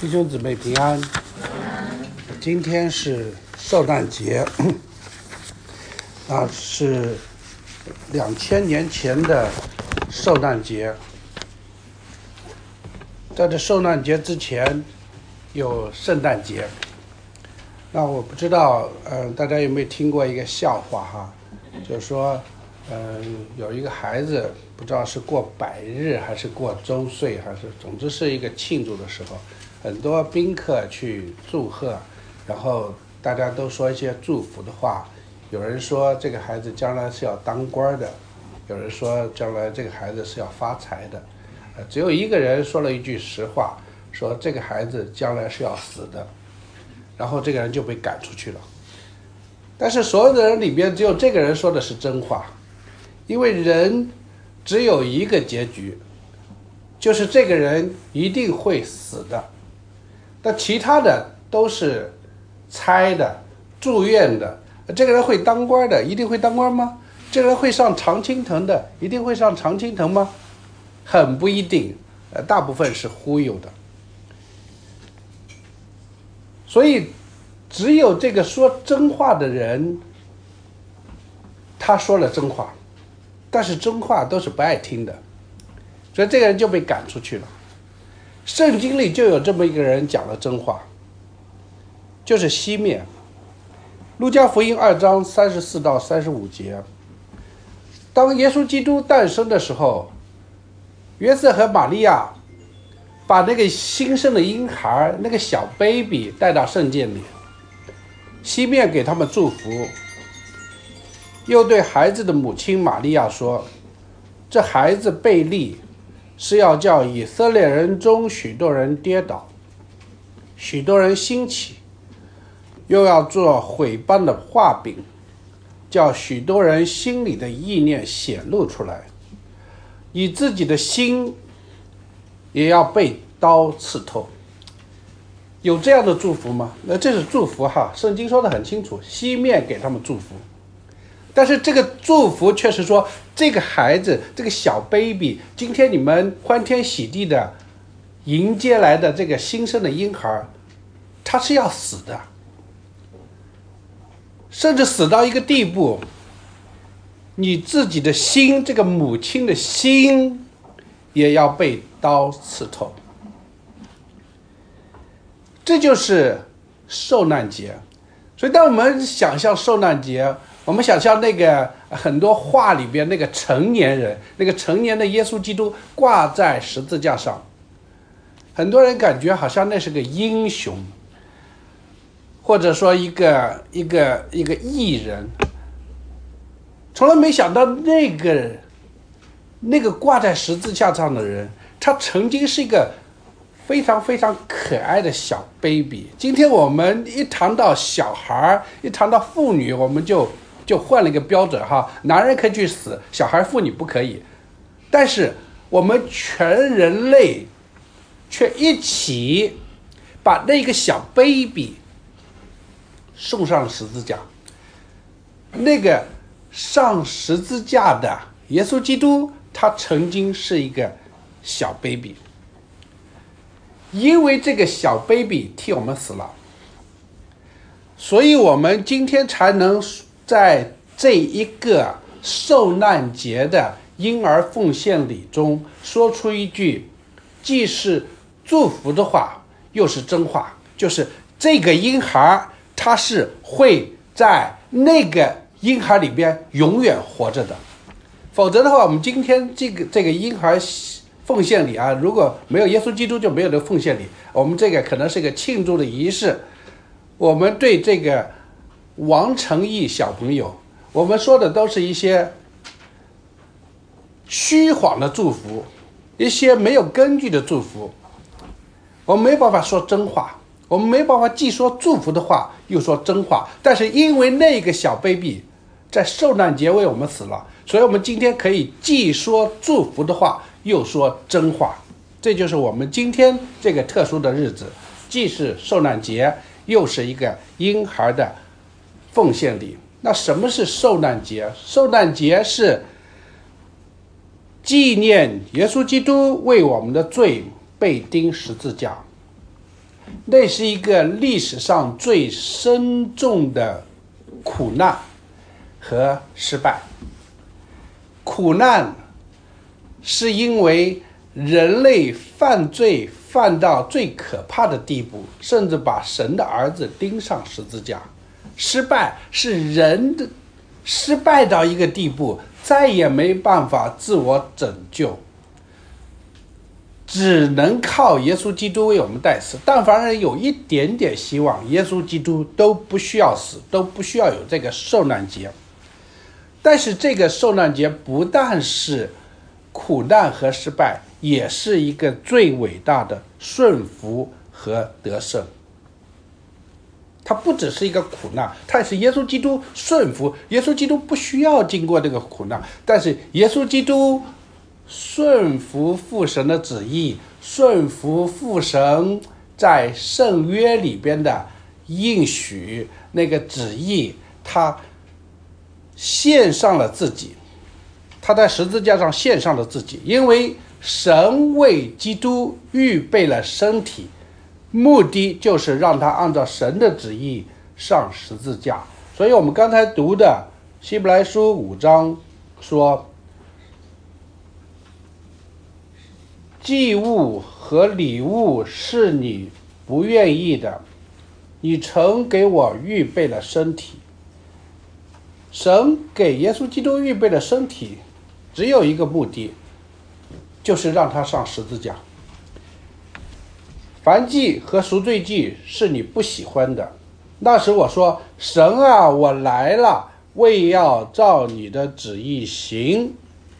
弟兄姊妹平安。今天是受难节，是2000年前的受难节。在这受难节之前有圣诞节。那我不知道大家有没有听过一个笑话哈，就是说有一个孩子不知道是过百日还是过周岁，还是总之是一个庆祝的时候，很多宾客去祝贺，然后大家都说一些祝福的话。有人说这个孩子将来是要当官的，有人说将来这个孩子是要发财的，只有一个人说了一句实话，说这个孩子将来是要死的，然后这个人就被赶出去了。但是所有的人里边只有这个人说的是真话，因为人只有一个结局，就是这个人一定会死的。但其他的都是猜的、祝愿的。这个人会当官的，一定会当官吗？这个人会上常青藤的，一定会上常青藤吗？很不一定，大部分是忽悠的。所以只有这个说真话的人，他说了真话，但是真话都是不爱听的，所以这个人就被赶出去了。圣经里就有这么一个人讲了真话，就是西面。路加福音2章34到35节，当耶稣基督诞生的时候，约瑟和玛利亚把那个新生的婴孩，那个小 baby 带到圣殿里，西面给他们祝福，又对孩子的母亲玛利亚说，这孩子被立是要叫以色列人中许多人跌倒，许多人兴起，又要做毁谤的画饼，叫许多人心里的意念显露出来，以自己的心也要被刀刺透。有这样的祝福吗？那这是祝福哈，圣经说得很清楚，西面给他们祝福。但是这个祝福却是说，这个孩子，这个小 baby， 今天你们欢天喜地的迎接来的这个新生的婴孩，他是要死的，甚至死到一个地步，你自己的心，这个母亲的心也要被刀刺透。这就是受难节。所以当我们想象受难节，我们想象那个很多画里边那个成年人，那个成年的耶稣基督挂在十字架上，很多人感觉好像那是个英雄，或者说一个艺人，从来没想到那个挂在十字架上的人，他曾经是一个非常非常可爱的小 baby。 今天我们一谈到小孩，一谈到妇女，我们就换了一个标准哈，男人可以去死，小孩妇女不可以。但是我们全人类却一起把那个小 baby 送上十字架。那个上十字架的耶稣基督，他曾经是一个小 baby， 因为这个小 baby 替我们死了，所以我们今天才能在这一个受难节的婴儿奉献礼中说出一句既是祝福的话又是真话，就是这个婴孩他是会在那个婴孩里边永远活着的。否则的话，我们今天这个婴孩奉献礼啊，如果没有耶稣基督就没有这个奉献礼，我们这个可能是一个庆祝的仪式。我们对这个王成义小朋友，我们说的都是一些虚晃的祝福，一些没有根据的祝福，我们没办法说真话，我们没办法既说祝福的话又说真话。但是因为那个小 baby 在受难节为我们死了，所以我们今天可以既说祝福的话又说真话。这就是我们今天这个特殊的日子，既是受难节又是一个婴孩的奉献礼。那什么是受难节？受难节是纪念耶稣基督为我们的罪被钉十字架， 那是一个历史上最深重的苦难和失败。苦难是因为人类犯罪犯到最可怕的地步，甚至把神的儿子钉上十字架。失败是人的失败到一个地步，再也没办法自我拯救，只能靠耶稣基督为我们代死。但凡人有一点点希望，耶稣基督都不需要死，都不需要有这个受难节。但是这个受难节不但是苦难和失败，也是一个最伟大的顺服和得胜。它不只是一个苦难，它也是耶稣基督顺服。耶稣基督不需要经过这个苦难，但是耶稣基督顺服父神的旨意，顺服父神在圣约里边的应许那个旨意，他献上了自己，他在十字架上献上了自己，因为神为基督预备了身体，目的就是让他按照神的旨意上十字架。所以我们刚才读的希伯来书5章说，祭物和礼物是你不愿意的，你曾给我预备了身体。神给耶稣基督预备的身体只有一个目的，就是让他上十字架。燔祭和赎罪祭是你不喜欢的。那时我说，神啊，我来了，为要照你的旨意行。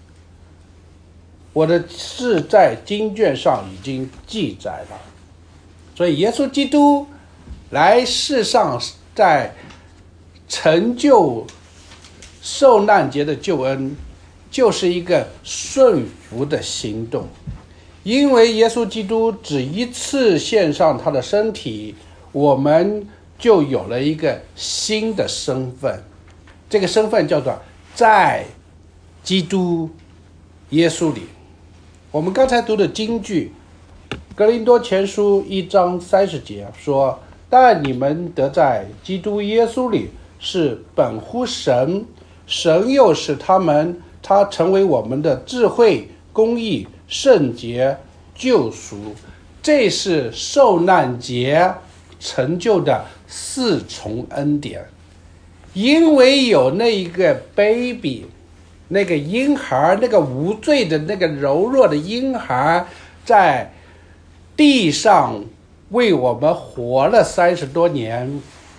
我的事在经卷上已经记载了。所以耶稣基督来世上，在成就受难节的救恩，就是一个顺服的行动。因为耶稣基督只一次献上他的身体，我们就有了一个新的身份。这个身份叫做在基督耶稣里。我们刚才读的经句哥林多前书1章30节说，但你们得在基督耶稣里是本乎神，神又使他成为我们的智慧、公义、圣洁、救赎。这是受难节成就的4重恩典。因为有那一个 baby， 那个婴孩，那个无罪的那个柔弱的婴孩，在地上为我们活了30多年，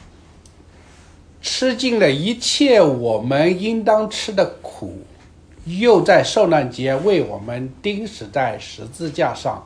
吃尽了一切我们应当吃的苦，又在受难节为我们钉死在十字架上。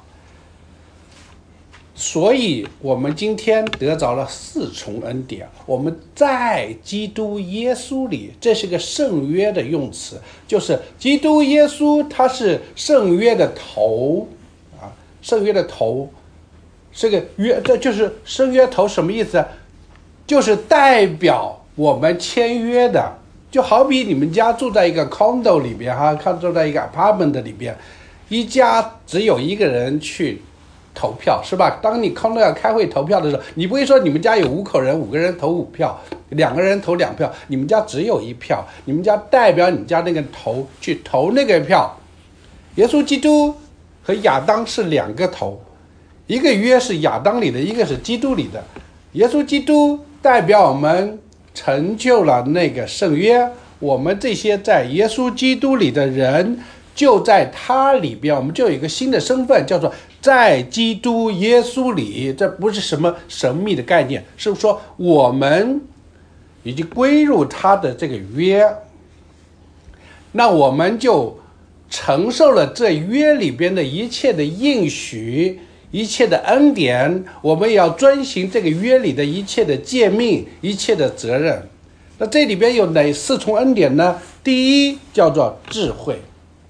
所以我们今天得着了4重恩典。我们在基督耶稣里，这是个圣约的用词，就是基督耶稣他是圣约的头啊，圣约的头，这个约，这就是圣约头什么意思？就是代表我们签约的。就好比你们家住在一个 condo 里边哈，住在一个 apartment 里边，一家只有一个人去投票，是吧？当你 condo 要开会投票的时候，你不会说你们家有5口人，5个人投5票，2个人投2票，你们家只有1票，你们家代表你们家那个头去投那个票。耶稣基督和亚当是2个头，一个约是亚当里的，一个是基督里的。耶稣基督代表我们成就了那个圣约，我们这些在耶稣基督里的人，就在他里边，我们就有一个新的身份，叫做在基督耶稣里。这不是什么神秘的概念，是说我们已经归入他的这个约，那我们就承受了这约里边的一切的应许，一切的恩典，我们也要遵行这个约里的一切的诫命，一切的责任。那这里边有哪4重恩典呢？第一叫做智慧，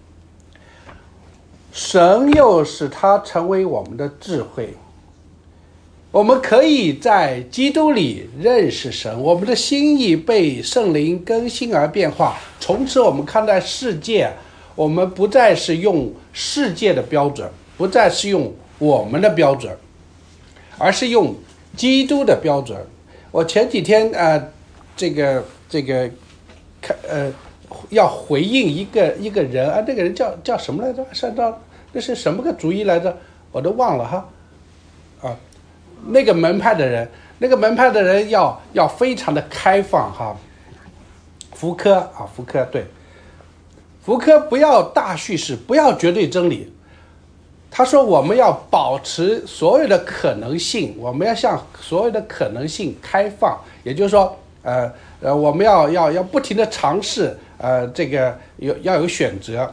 神又使它成为我们的智慧。我们可以在基督里认识神，我们的心意被圣灵更新而变化，从此我们看待世界，我们不再是用世界的标准，不再是用我们的标准， 而是用基督的标准。我前几天要回应一个人啊，那个人叫什么来着？按照那是什么个主义来着？我都忘了哈。那个门派的人要非常的开放哈。福柯对，福柯不要大叙事，不要绝对真理。他说我们要保持所有的可能性，我们要向所有的可能性开放，也就是说，我们要不停的尝试，这个要有选择。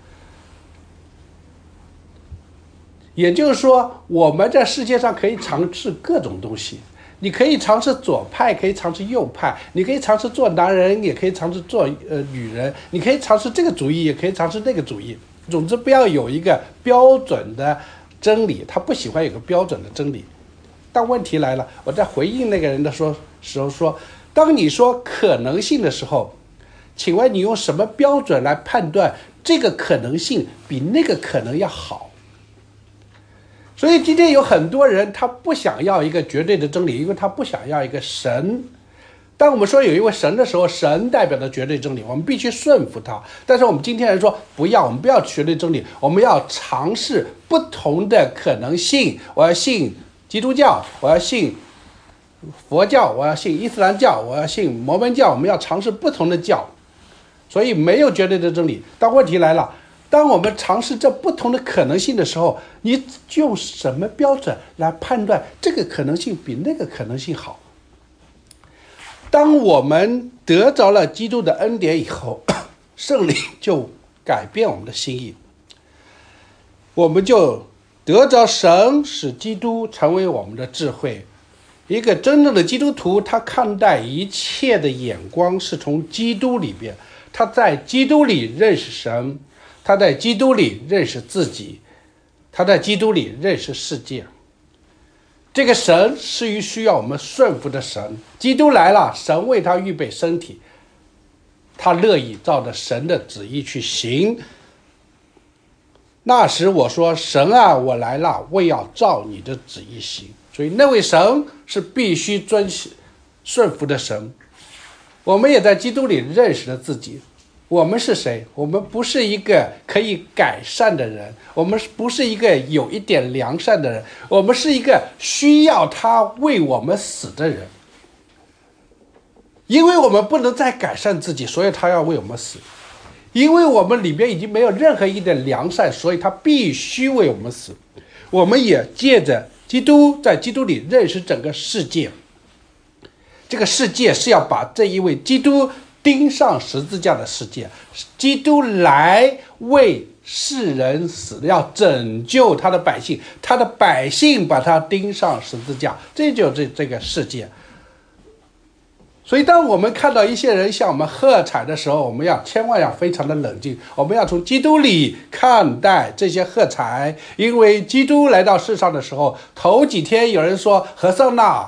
也就是说，我们在世界上可以尝试各种东西。你可以尝试左派，可以尝试右派，你可以尝试做男人，也可以尝试做女人，你可以尝试这个主义，也可以尝试那个主义。总之，不要有一个标准的真理，他不喜欢有个标准的真理。但问题来了，我在回应那个人的时候说，当你说可能性的时候，请问你用什么标准来判断这个可能性比那个可能要好？所以今天有很多人他不想要一个绝对的真理，因为他不想要一个神。当我们说有一位神的时候，神代表的绝对真理，我们必须顺服他。但是我们今天人说不要，我们不要绝对真理，我们要尝试不同的可能性。我要信基督教，我要信佛教，我要信伊斯兰教，我要信摩门教，我们要尝试不同的教。所以没有绝对的真理。但问题来了，当我们尝试这不同的可能性的时候，你用什么标准来判断这个可能性比那个可能性好？当我们得着了基督的恩典以后，圣灵就改变我们的心意，我们就得着神使基督成为我们的智慧。一个真正的基督徒，他看待一切的眼光是从基督里边，他在基督里认识神，他在基督里认识自己，他在基督里认识世界。这个神是需要我们顺服的神。基督来了，神为他预备身体，他乐意照着神的旨意去行。那时我说，神啊，我来了，为要照你的旨意行。所以那位神是必须顺服的神。我们也在基督里认识了自己。我们是谁？我们不是一个可以改善的人，我们不是一个有一点良善的人，我们是一个需要他为我们死的人。因为我们不能再改善自己，所以他要为我们死。因为我们里面已经没有任何一点良善，所以他必须为我们死。我们也借着基督，在基督里认识整个世界。这个世界是要把这一位基督钉上十字架的世界，基督来为世人死，要拯救他的百姓，他的百姓把他钉上十字架，这就是这个世界。所以当我们看到一些人向我们喝彩的时候，我们千万要非常的冷静，我们要从基督里看待这些喝彩。因为基督来到世上的时候，头几天有人说和散那，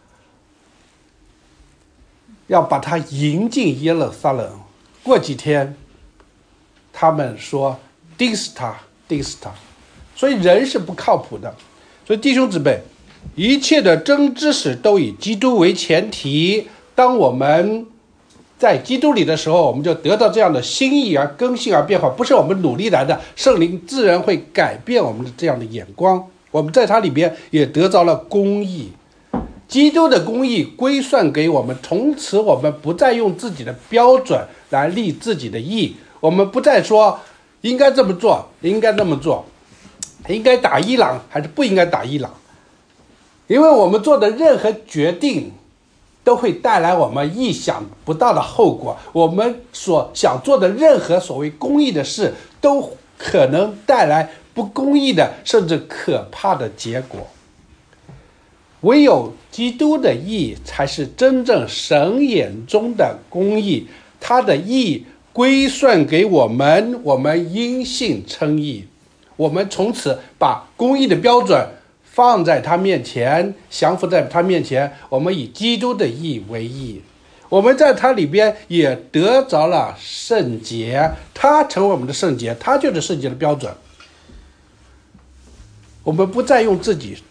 要把他迎进耶路撒冷，过几天他们说钉死他。所以人是不靠谱的。所以弟兄姊妹，一切的真知识都以基督为前提。当我们在基督里的时候，我们就得到这样的心意而更新而变化，不是我们努力来的，圣灵自然会改变我们的这样的眼光。我们在它里边也得着了公义，基督的公义归算给我们，从此我们不再用自己的标准来立自己的义，我们不再说应该这么做，应该那么做，应该打伊朗还是不应该打伊朗，因为我们做的任何决定都会带来我们意想不到的后果。我们所想做的任何所谓公义的事，都可能带来不公义的甚至可怕的结果。唯有基督的义才是真正神眼中的公义，他的义归算给我们，我们因信称义。我们从此把公义的标准放在他面前，降服在他面前，我们以基督的义为义。我们在他里边也得着了圣洁，他成为我们的圣洁，他就是圣洁的标准。我们不再用自己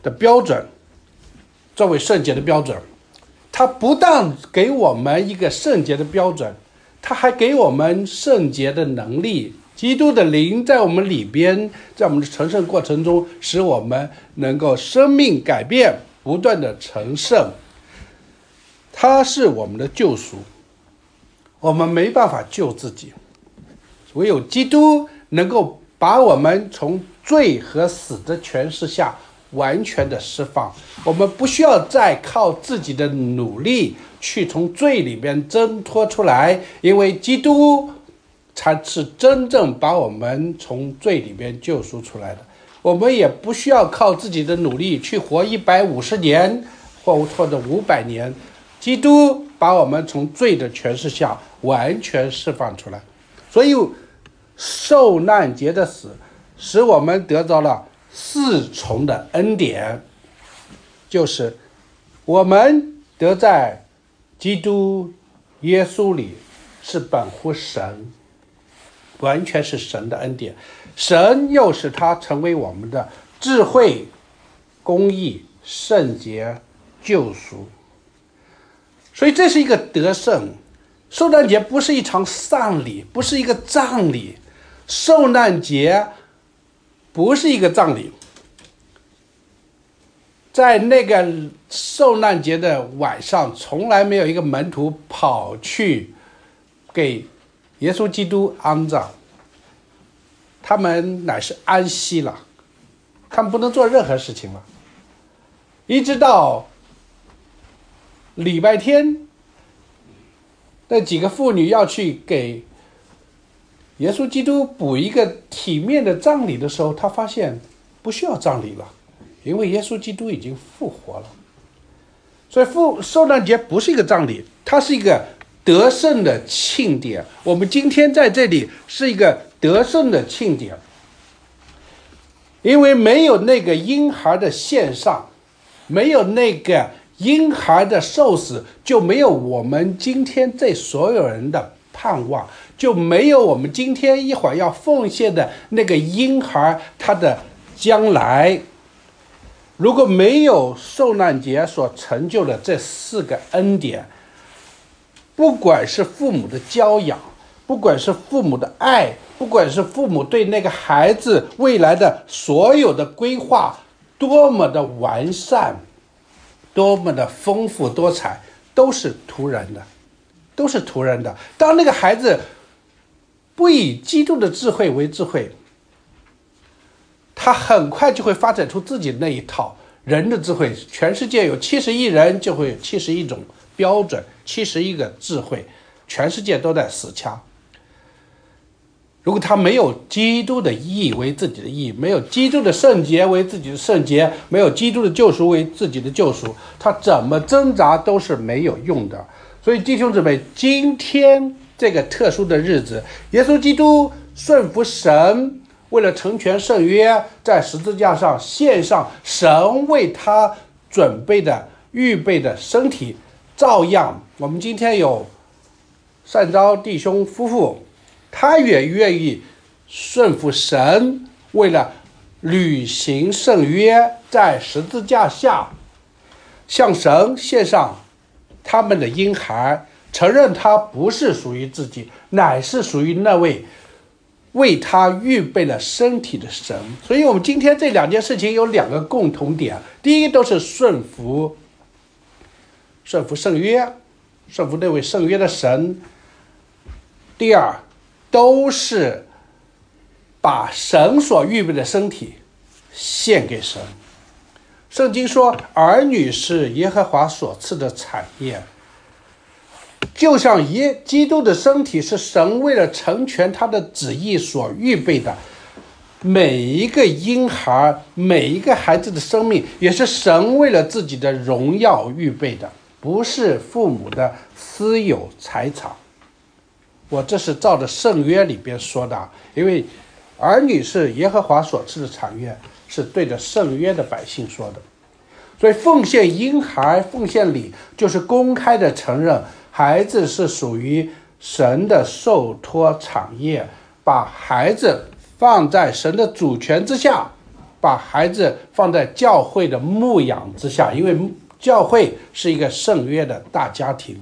的标准，作为圣洁的标准。他不但给我们一个圣洁的标准，他还给我们圣洁的能力。基督的灵在我们里边，在我们的成圣过程中，使我们能够生命改变，不断的成圣。他是我们的救赎，我们没办法救自己，唯有基督能够把我们从罪和死的权势下完全的释放。我们不需要再靠自己的努力去从罪里边挣脱出来，因为基督才是真正把我们从罪里边救赎出来的。我们也不需要靠自己的努力去活150年或者500年，基督把我们从罪的权势下完全释放出来。所以受难节的死使我们得到了4重的恩典，就是我们得在基督耶稣里是本乎神，完全是神的恩典，神又使他成为我们的智慧、公义、圣洁、救赎。所以这是一个得胜。受难节不是一场丧礼，不是一个葬礼，受难节不是一个葬礼。在那个受难节的晚上，从来没有一个门徒跑去给耶稣基督安葬，他们乃是安息了，他们不能做任何事情了。一直到礼拜天，那几个妇女要去给耶稣基督补一个体面的葬礼的时候，他发现不需要葬礼了，因为耶稣基督已经复活了。所以受难节不是一个葬礼，它是一个得胜的庆典。我们今天在这里是一个得胜的庆典，因为没有那个婴孩的献上，没有那个婴孩的受死，就没有我们今天这所有人的盼望，就没有我们今天一会儿要奉献的那个婴孩他的将来。如果没有受难节所成就的这4个恩典，不管是父母的教养，不管是父母的爱，不管是父母对那个孩子未来的所有的规划多么的完善，多么的丰富多彩，都是徒然的，都是徒然的。当那个孩子不以基督的智慧为智慧，他很快就会发展出自己的那一套人的智慧。全世界有70亿人，就会有71种标准，71个智慧，全世界都在死掐。如果他没有基督的义为自己的义，没有基督的圣洁为自己的圣洁，没有基督的救赎为自己的救赎，他怎么挣扎都是没有用的。所以弟兄姊妹，今天这个特殊的日子，耶稣基督顺服神，为了成全圣约，在十字架上献上神为他准备的预备的身体。照样我们今天有善昭弟兄夫妇，他也愿意顺服神，为了履行圣约，在十字架下向神献上他们的婴孩，承认他不是属于自己，乃是属于那位为他预备了身体的神。所以我们今天这2件事情有2个共同点，第一都是顺服圣约，顺服那位圣约的神。第二都是把神所预备的身体献给神。圣经说，儿女是耶和华所赐的产业，就像基督的身体是神为了成全他的旨意所预备的，每一个婴孩，每一个孩子的生命也是神为了自己的荣耀预备的，不是父母的私有财产。我这是照着圣约里边说的，因为儿女是耶和华所赐的产业，是对着圣约的百姓说的。所以奉献婴孩，奉献礼，就是公开的承认孩子是属于神的受托产业，把孩子放在神的主权之下， 把孩子放在教会的牧养之下，因为教会是一个圣约的大家庭。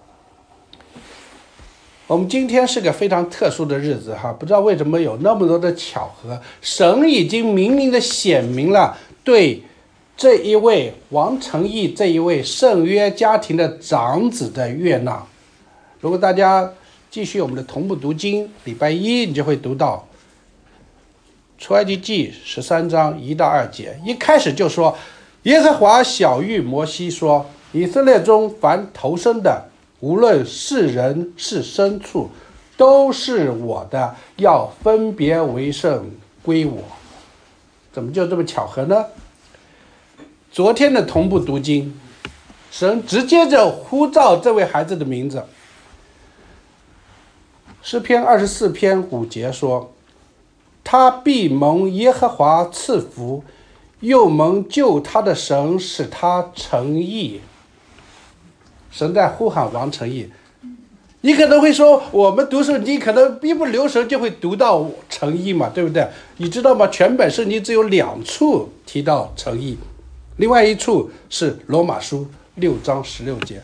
我们今天是个非常特殊的日子哈，不知道为什么有那么多的巧合，神已经明明的显明了对这一位王成义这一位圣约家庭的长子的悦纳。如果大家继续我们的同步读经，礼拜一你就会读到出埃及记13章1到2节，一开始就说耶和华晓谕摩西说，以色列中凡投生的，无论是人是牲畜，都是我的，要分别为圣归我。怎么就这么巧合呢？昨天的同步读经，神直接就呼召这位孩子的名字。诗篇24篇5节说，他必蒙耶和华赐福，又蒙救他的神使他成义。神在呼喊王成义。你可能会说，我们读圣经可能一不留神就会读到成义嘛，对不对？你知道吗？全本圣经只有2处提到成义，另外一处是罗马书6章16节。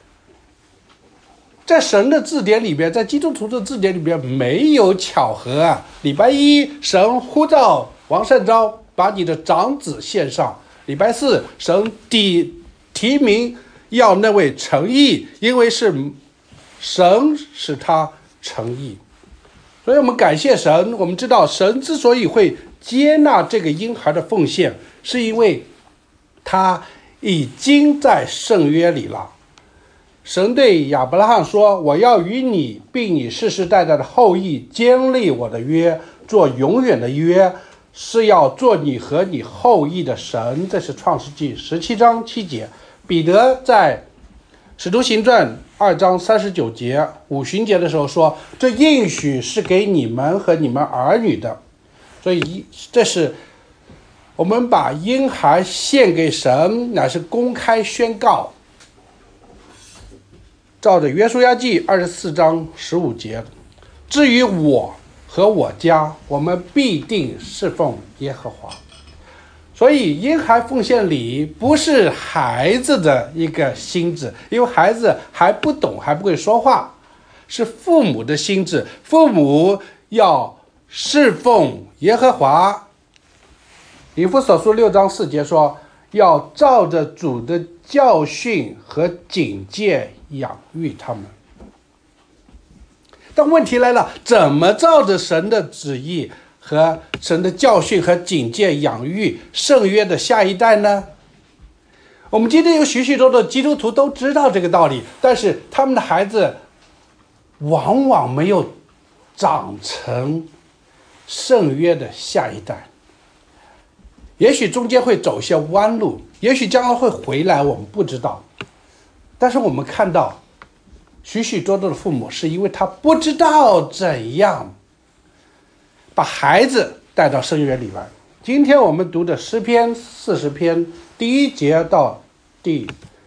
在神的字典里边，在基督徒的字典里边没有巧合啊！礼拜一神呼召王善昭把你的长子献上，礼拜四神提名要那位成义，因为是神使他成义。所以我们感谢神，我们知道神之所以会接纳这个婴孩的奉献，是因为他已经在圣约里了。神对亚伯拉罕说，我要与你并你世世代代的后裔坚立我的约，做永远的约，是要做你和你后裔的神。这是创世纪17章7节。彼得在使徒行传2章39节五旬节的时候说，这应许是给你们和你们儿女的。所以这是我们把婴孩献给神，乃是公开宣告，照着约书亚记24章15节，至于我和我家，我们必定侍奉耶和华。所以婴孩奉献礼不是孩子的一个心志，因为孩子还不懂，还不会说话，是父母的心志。父母要侍奉耶和华。以弗所书6章4节说，要照着主的教训和警戒养育他们。但问题来了，怎么照着神的旨意和神的教训和警戒养育圣约的下一代呢？我们今天有许多的基督徒都知道这个道理，但是他们的孩子往往没有长成圣约的下一代。也许中间会走一些弯路，也许将来会回来，我们不知道。但是我们看到许多的父母是因为他不知道怎样把孩子带到圣约里来。今天我们读的诗篇40篇第1节到第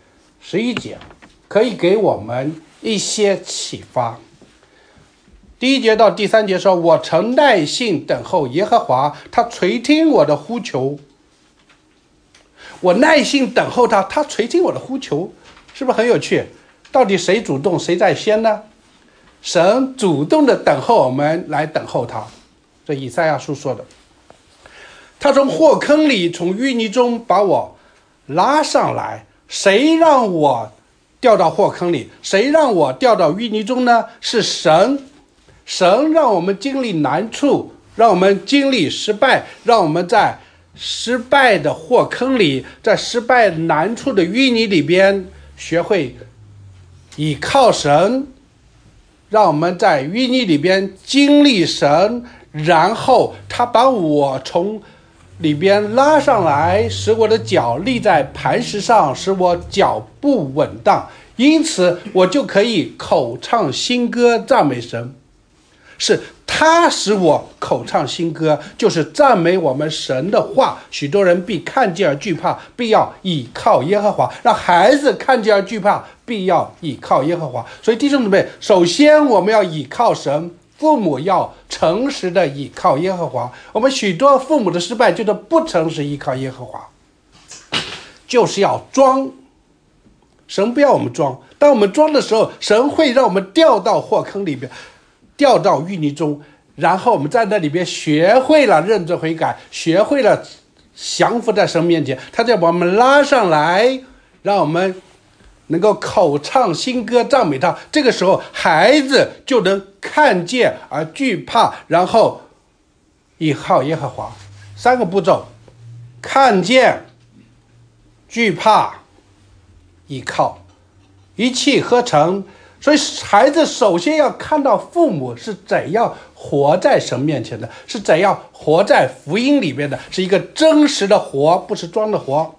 11节，可以给我们一些启发。第1节到第3节说，我曾耐心等候耶和华，他垂听我的呼求。我耐心等候他，他垂听我的呼求，是不是很有趣？到底谁主动谁在先呢？神主动的等候我们来等候他。这以赛亚书说的，他从祸坑里从淤泥中把我拉上来。谁让我掉到祸坑里，谁让我掉到淤泥中呢？是神。神让我们经历难处，让我们经历失败，让我们在失败的祸坑里，在失败难处的淤泥里边学会倚靠神，让我们在淤泥里边经历神，然后他把我从里边拉上来，使我的脚立在磐石上，使我脚步稳当，因此我就可以口唱新歌赞美神。是他使我口唱新歌，就是赞美我们神的话。许多人必看见而惧怕，必要倚靠耶和华。让孩子看见而惧怕，必要倚靠耶和华。所以弟兄姊妹，首先我们要倚靠神， 父母要诚实的倚靠耶和华。我们许多父母的失败就是不诚实依靠耶和华，就是要装。神不要我们装，当我们装的时候，神会让我们掉到祸坑里边，掉到淤泥中，然后我们在那里边学会了认罪悔改，学会了降服在神面前，他就把我们拉上来，让我们能够口唱新歌赞美他。这个时候孩子就能看见而惧怕，然后倚靠耶和华。3个步骤：看见、惧怕、倚靠，一气呵成。所以孩子首先要看到父母是怎样活在神面前的，是怎样活在福音里面的，是一个真实的活，不是装的活。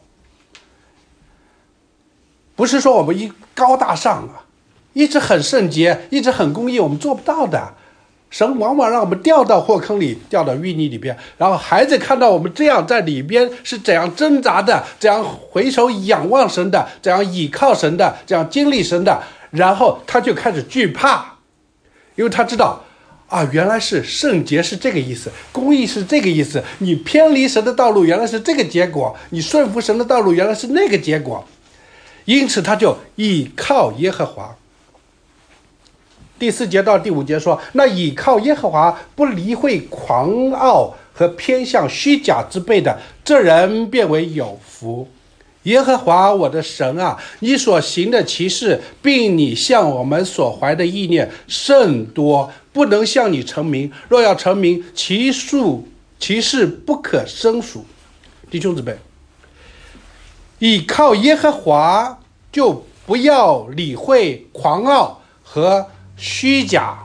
不是说我们高大上啊，一直很圣洁，一直很公义，我们做不到的。神往往让我们掉到祸坑里，掉到淤泥里边，然后孩子看到我们这样在里边是怎样挣扎的，怎样回首仰望神的，怎样倚靠神的，怎样经历神的，然后他就开始惧怕，因为他知道啊，原来是圣洁是这个意思，公义是这个意思，你偏离神的道路原来是这个结果，你顺服神的道路原来是那个结果，因此他就倚靠耶和华。第4节到第5节说，那倚靠耶和华不理会狂傲和偏向虚假之辈的，这人变为有福。耶和华我的神啊，你所行的奇事，并你向我们所怀的意念甚多，不能向你成名。若要成名，其事不可胜数。弟兄姊妹，倚靠耶和华就不要理会狂傲和虚假，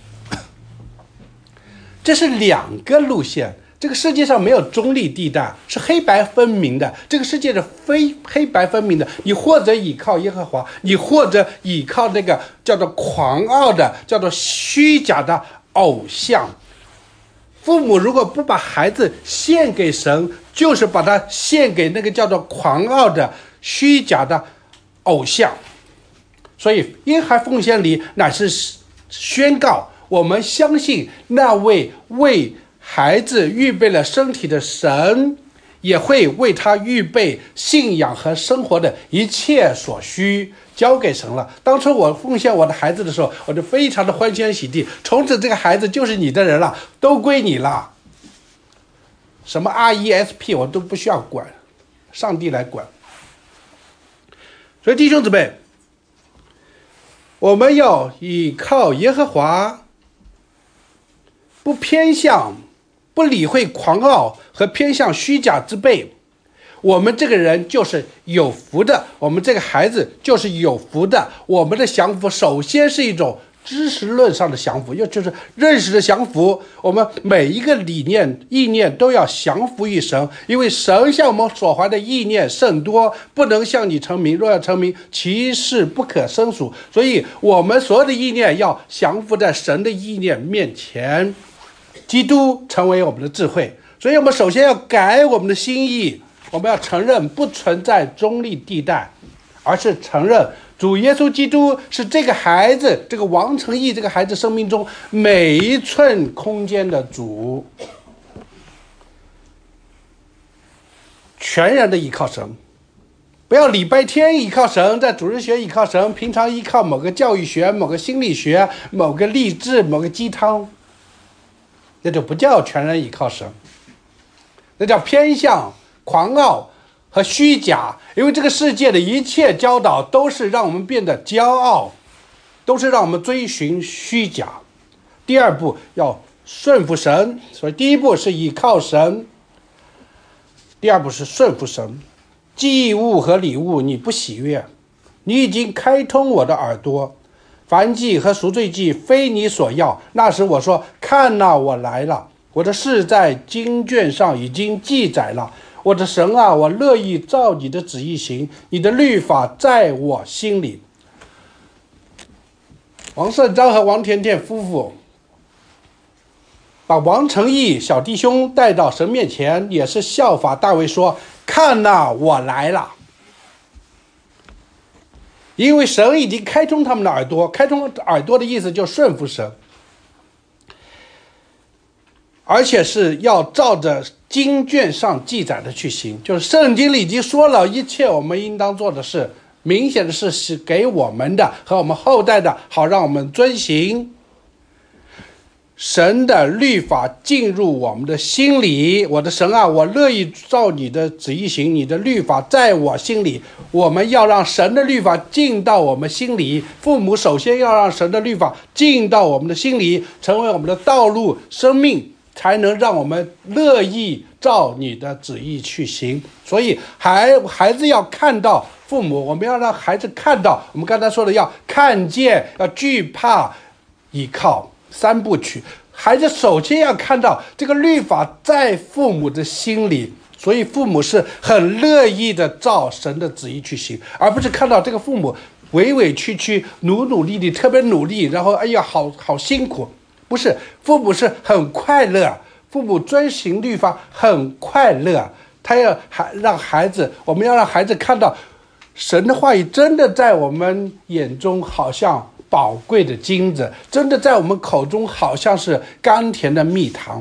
这是2个路线。这个世界上没有中立地带，是黑白分明的。这个世界是黑白分明的，你或者倚靠耶和华，你或者倚靠那个叫做狂傲的、叫做虚假的偶像。父母如果不把孩子献给神，就是把他献给那个叫做狂傲的、虚假的偶像。所以婴孩奉献礼乃是宣告我们相信那位为孩子预备了身体的神，也会为他预备信仰和生活的一切所需，交给神了。当初我奉献我的孩子的时候，我就非常的欢天喜地，从此这个孩子就是你的人了，都归你了。什么 RESP 我都不需要管，上帝来管。所以弟兄姊妹，我们要倚靠耶和华，不偏向、不理会狂傲和偏向虚假之辈。我们这个人就是有福的，我们这个孩子就是有福的。我们的降服首先是一种知识论上的降服，也就是认识的降服。我们每一个理念、意念都要降服于神，因为神向我们所怀的意念甚多，不能向你成名。若要成名，其事不可胜数。所以我们所有的意念要降服在神的意念面前，基督成为我们的智慧。所以我们首先要改我们的心意，我们要承认不存在中立地带，而是承认主耶稣基督是这个孩子，这个王成义这个孩子生命中每一寸空间的主，全然的依靠神。不要礼拜天依靠神，在主日学依靠神，平常依靠某个教育学、某个心理学、某个励志、某个鸡汤，那就不叫全然依靠神，那叫偏向、狂傲和虚假。因为这个世界的一切教导都是让我们变得骄傲，都是让我们追寻虚假。第2步要顺服神，所以第1步是倚靠神，第2步是顺服神。祭物和礼物你不喜悦，你已经开通我的耳朵，燔祭和赎罪祭非你所要。那时我说，看哪，我来了，我的事在经卷上已经记载了。我的神啊，我乐意照你的旨意行，你的律法在我心里。王胜章和王甜甜夫妇把王成义小弟兄带到神面前，也是效法大卫说，看哪，我来了。因为神已经开通他们的耳朵，开通耳朵的意思就是顺服神。 而且是要照着经卷上记载的去行，就是圣经里已经说了一切我们应当做的事，明显的是给我们的和我们后代的，好让我们遵行。神的律法进入我们的心里，我的神啊，我乐意照你的旨意行，你的律法在我心里。我们要让神的律法进到我们心里，父母首先要让神的律法进到我们的心里，成为我们的道路生命，才能让我们乐意照你的旨意去行。所以孩子要看到父母，我们要让孩子看到，我们刚才说的要看见，要惧怕，依靠三部曲。孩子首先要看到这个律法在父母的心里，所以父母是很乐意的照神的旨意去行，而不是看到这个父母委委屈屈、努力特别努力，然后哎呀好辛苦。不是，父母是很快乐，父母遵行律法很快乐。他要让孩子，我们要让孩子看到神的话语真的在我们眼中好像宝贵的金子，真的在我们口中好像是甘甜的蜜糖，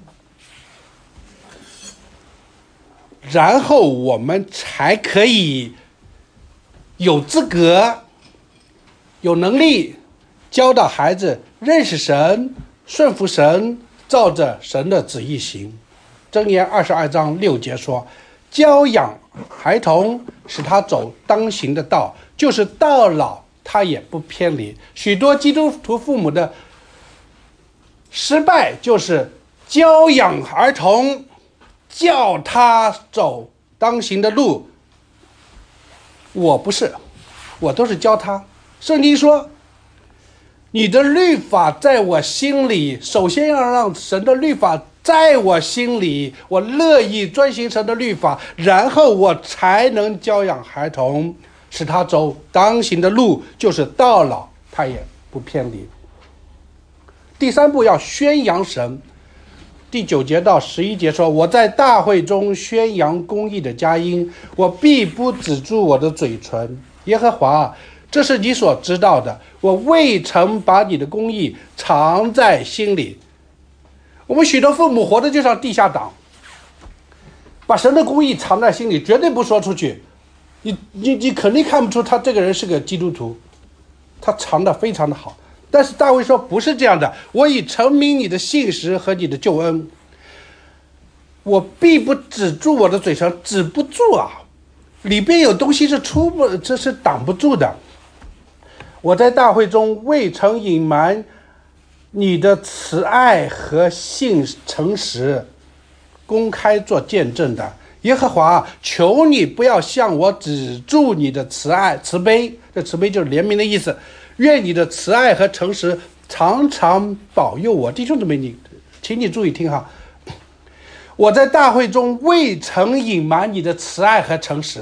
然后我们才可以有资格有能力教导孩子认识神，顺服神，照着神的旨意行。箴言22章6节说，教养孩童，使他走当行的道，就是到老他也不偏离。许多基督徒父母的失败就是教养儿童，叫他走当行的路。我不是，我都是教他。圣经说，你的律法在我心里，首先要让神的律法在我心里，我乐意遵行神的律法，然后我才能教养孩童，使他走当行的路，就是到老他也不偏离。第三步要宣扬神。第9节到11节说，我在大会中宣扬公义的佳音，我必不止住我的嘴唇。耶和华，这是你所知道的，我未曾把你的公义藏在心里。我们许多父母活的就像地下党，把神的公义藏在心里，绝对不说出去。你肯定看不出他这个人是个基督徒，他藏得非常的好。但是大卫说不是这样的，我已陈明你的信实和你的救恩，我必不止住我的嘴唇，止不住啊，里边有东西是这是挡不住的。我在大会中未曾隐瞒你的慈爱和信诚实，公开做见证的。耶和华，求你不要向我止住你的慈爱慈悲，这慈悲就是怜悯的意思。愿你的慈爱和诚实常常保佑我。弟兄姊妹，请你注意听哈，我在大会中未曾隐瞒你的慈爱和诚实，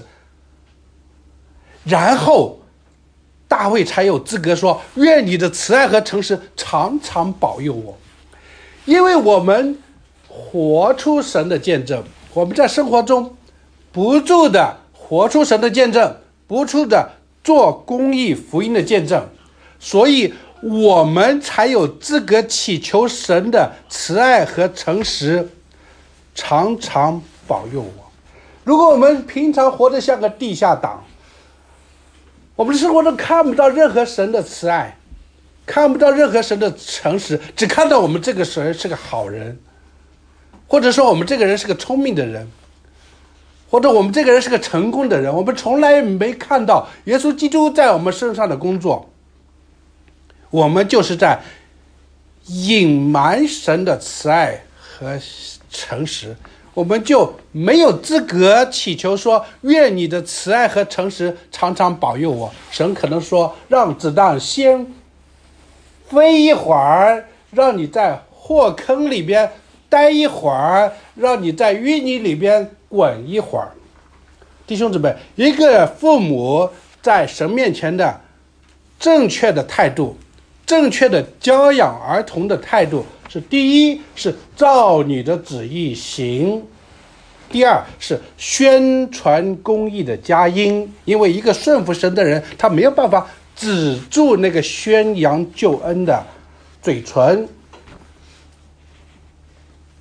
然后大卫才有资格说，愿你的慈爱和诚实常常保佑我。因为我们活出神的见证，我们在生活中不住的活出神的见证，不住的做公义福音的见证，所以我们才有资格祈求神的慈爱和诚实常常保佑我。如果我们平常活得像个地下党，我们的生活中看不到任何神的慈爱，看不到任何神的诚实，只看到我们这个人是个好人，或者说我们这个人是个聪明的人，或者我们这个人是个成功的人，我们从来没看到耶稣基督在我们身上的工作，我们就是在隐瞒神的慈爱和诚实，我们就没有资格祈求说，愿你的慈爱和诚实常常保佑我。神可能说，让子弹先飞一会儿，让你在祸坑里边待一会儿，让你在淤泥里边滚一会儿。弟兄姊妹，一个父母在神面前的正确的态度，正确的教养儿童的态度是：第一是照你的旨意行，第二是宣传公义的佳音。因为一个顺服神的人，他没有办法止住那个宣扬救恩的嘴唇。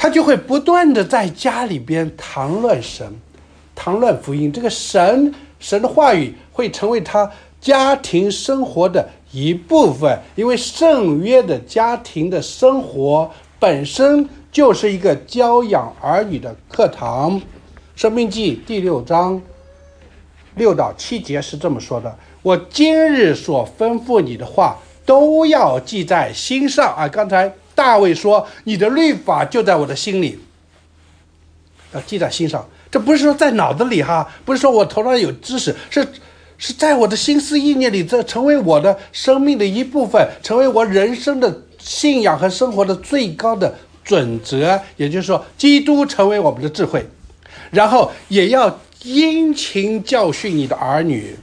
他就会不断的在家里边谈论神，谈论福音。这个神的话语会成为他家庭生活的一部分，因为圣约的家庭的生活本身就是一个教养儿女的课堂。申命记第6章6到7节是这么说的：我今日所吩咐你的话都要记在心上啊！刚才大卫说你的律法就在我的心里，要记在心上。这不是说在脑子里哈，不是说我头上有知识，是在我的心思意念里，这成为我的生命的一部分，成为我人生的信仰和生活的最高的准则。也就是说，基督成为我们的智慧，然后也要殷勤教训你的儿女。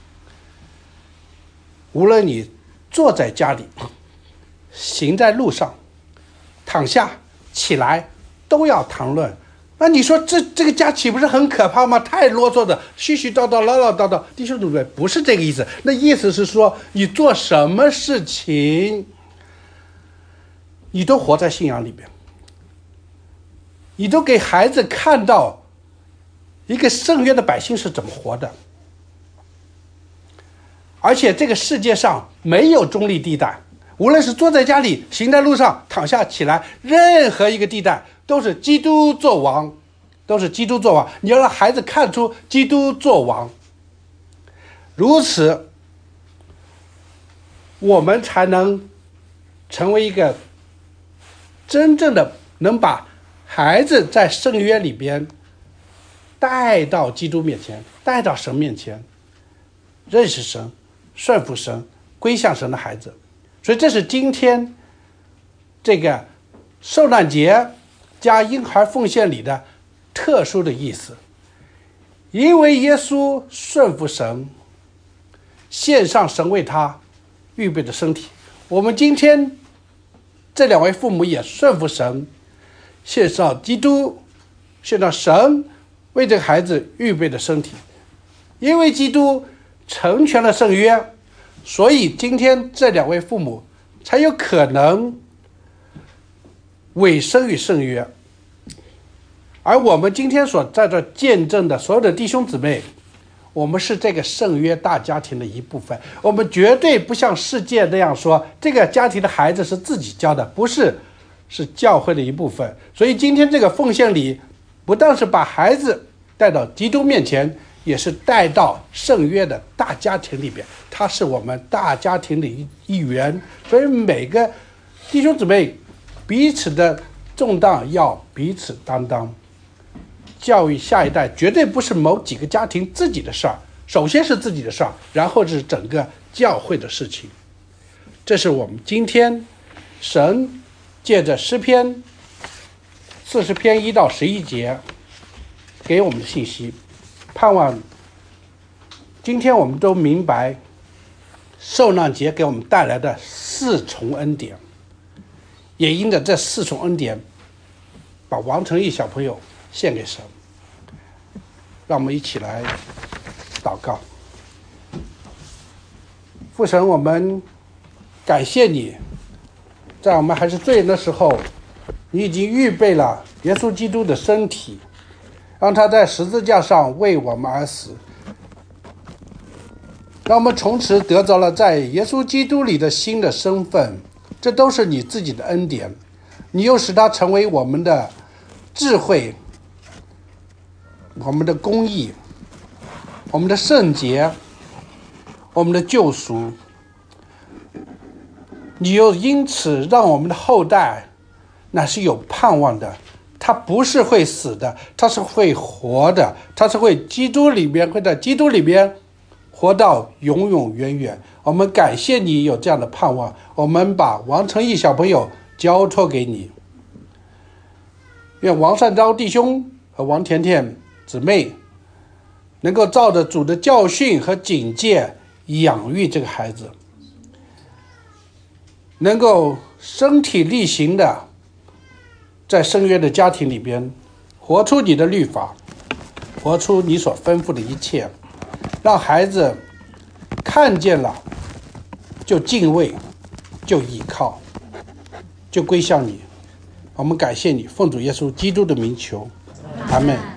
无论你坐在家里，行在路上，躺下起来，都要谈论。那你说这个家岂不是很可怕吗？太啰嗦的，絮絮叨叨，唠唠叨叨。弟兄姊妹，不是这个意思。那意思是说，你做什么事情，你都活在信仰里边，你都给孩子看到一个圣约的百姓是怎么活的。而且这个世界上没有中立地带，无论是坐在家里，行在路上，躺下起来，任何一个地带都是基督作王，都是基督作王。你要让孩子看出基督作王，如此我们才能成为一个真正的能把孩子在圣约里边带到基督面前，带到神面前，认识神，顺服神，归向神的孩子。所以这是今天这个受难节加婴孩奉献礼的特殊的意思。因为耶稣顺服神，献上神为他预备的身体，我们今天这2位父母也顺服神，献上基督，献上神为这个孩子预备的身体。因为基督成全了圣约，所以今天这2位父母才有可能委身于圣约。而我们今天所在这见证的所有的弟兄姊妹，我们是这个圣约大家庭的一部分。我们绝对不像世界那样说这个家庭的孩子是自己教的，不是，是教会的一部分。所以今天这个奉献礼不但是把孩子带到基督面前，也是带到圣约的大家庭里边，他是我们大家庭的一员。所以每个弟兄姊妹彼此的重担要彼此担当。教育下一代绝对不是某几个家庭自己的事儿，首先是自己的事儿，然后是整个教会的事情。这是我们今天神借着诗篇40篇1到11节给我们的信息。盼望今天我们都明白受难节给我们带来的4重恩典，也因着这4重恩典把王成义小朋友献给神。让我们一起来祷告。父神，我们感谢你，在我们还是罪人的时候，你已经预备了耶稣基督的身体，让他在十字架上为我们而死，让我们从此得着了在耶稣基督里的新的身份。这都是你自己的恩典，你又使他成为我们的智慧，我们的公义，我们的圣洁，我们的救赎。你又因此让我们的后代那是有盼望的，他不是会死的，他是会活的，他是会在基督里边活到永永远远。我们感谢你有这样的盼望，我们把王成义小朋友交托给你。愿王善昭弟兄和王甜甜姊妹能够照着主的教训和警戒养育这个孩子，能够身体力行的在圣约的家庭里边活出你的律法，活出你所吩咐的一切，让孩子看见了就敬畏，就倚靠，就归向你。 我们感谢你，奉主耶稣基督的名求，阿们。